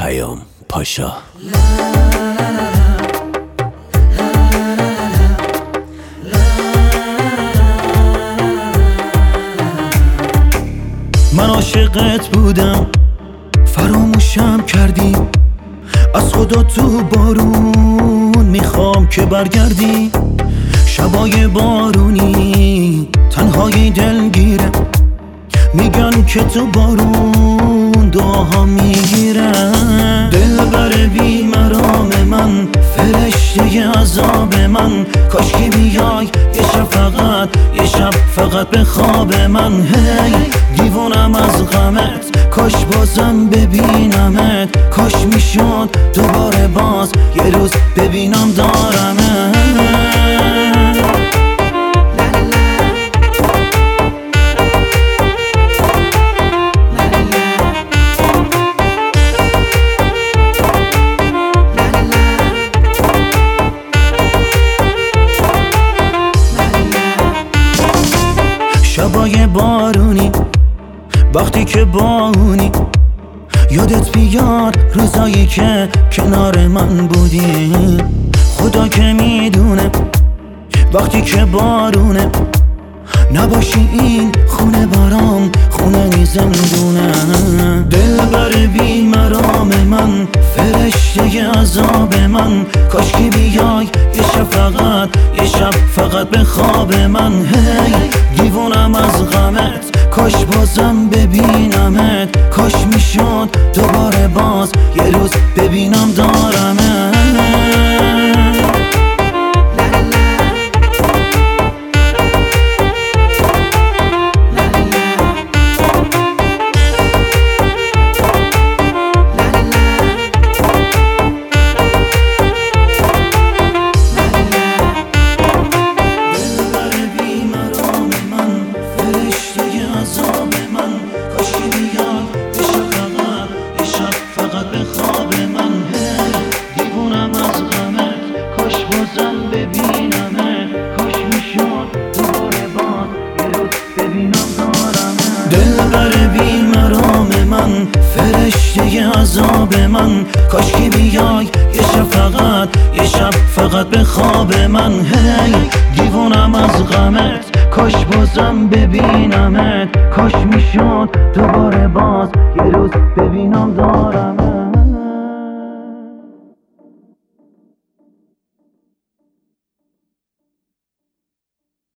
پیام پاشا. من عاشقت بودم فراموشم کردی، از خدا تو بارون میخوام که برگردی. شبای بارونی تنهایی دلگیره، میگن که تو بارون دعاها میگیره. دلبر بی مرام من، فرشته عذاب من، کاش که بیای یه شب فقط به خواب من. هی دیوانم از غمت، کاش بازم ببینمت، کاش میشد دوباره باز یه روز ببینم دارمت. شبای بارونی وقتی که بارونی، یادت بیاد روزایی که کنار من بودی. خدا که میدونه وقتی که بارونه نباشی این خونه برام خونه نی زندونه. دلبر بی مرام من، فرشته عذاب من، کاش که بیای یه شب فقط به خواب من. هی دیوانم از غمت، کاش بازم ببینمت، کاش میشد دوباره باز یه روز ببینم دارمت. دلبر بی مرام من، فرشته عذاب من، کاش که بیای یه شب فقط به خواب من. هی دیوانم از غمت، کاش بازم ببینمت، کاش میشد دوباره باز یه روز ببینم دارمت.